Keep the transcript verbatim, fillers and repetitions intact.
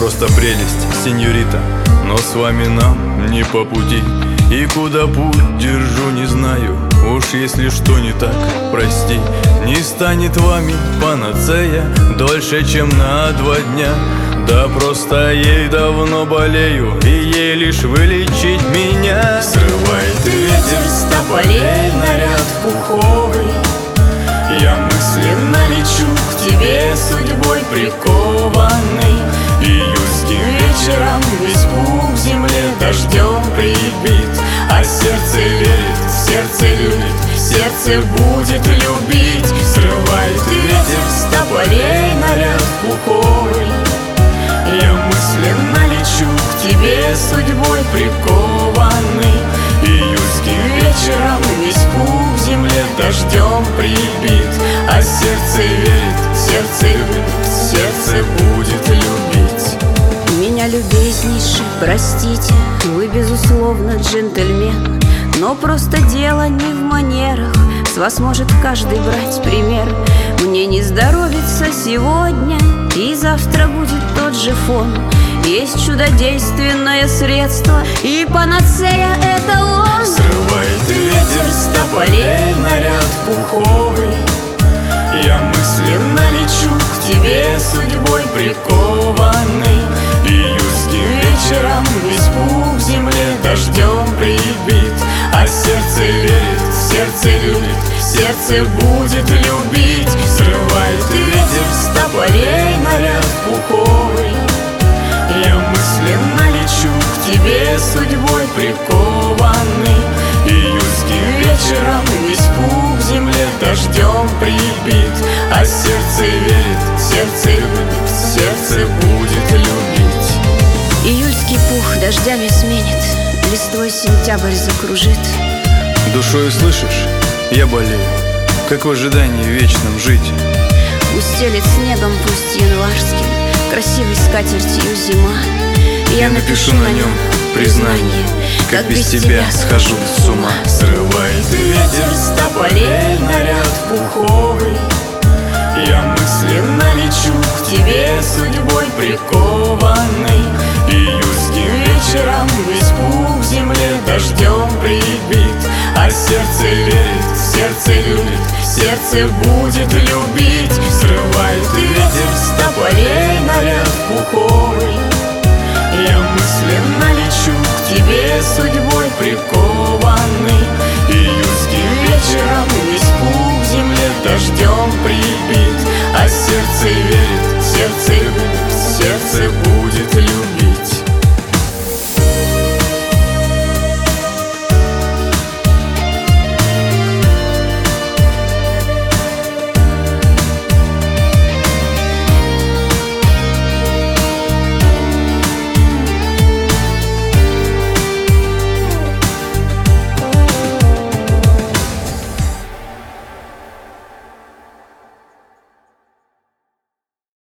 просто прелесть, сеньорита, но с вами нам не по пути. И куда путь держу, не знаю. Уж если что не так, прости. Не станет вами панацея дольше, чем на два дня. Да просто ей давно болею, и ей лишь вылечить меня. Срывает ветер с тополей наряд пуховый. Я мысленно лечу к тебе, судьбой прикованный. Июльским вечером весь пух в земле дождем прибит. А сердце верит, сердце любит, сердце будет любить. Срывает ветер с тополей наряд пуховый. Я мысленно лечу к тебе, судьбой прикованный. Июльским вечером весь пух в земле дождем прибит. А сердце верит, сердце любит, сердце будет любить. Меня, любезнейший, простите, вы, безусловно, джентльмен, но просто дело не в манерах, с вас может каждый брать пример. Мне не здоровится сегодня, и завтра будет тот же фон. Есть чудодейственное средство, и панацея — это он. Срывает ветер с тополей наряд пуховый. Я мысленно лечу к тебе, судьбой прикованный. Июльским вечером весь пух в земле дождем прибит. А сердце верит, сердце любит, сердце будет любить. Срывает ветер с тополей наряд пуховый. Я мысленно лечу к тебе, судьбой прикованный. Июльским вечером весь пух в земле дождем прибит. А сердце верит, сердце любит, сердце будет любить. Июльский пух дождями сменит, листвой сентябрь закружит. Душою слышишь, я болею, как в ожидании вечном жить. Устелит снегом, пусть январским, красивой скатертью зима. Я напишу на нем признание, как без тебя схожу с ума. Срывает ветер с тополей наряд пуховый. Я мысленно лечу к тебе, судьбой прикованный. Июльским вечером весь пух в земле дождем прибит. А сердце верит, сердце любит, сердце будет любить. Срывает ветер с тополей наряд пуховый. Я мысленно лечу к тебе, судьбой прикованный. Июльским вечером весь пух в земле дождем прибит. А сердце верит, сердце любит, сердце будет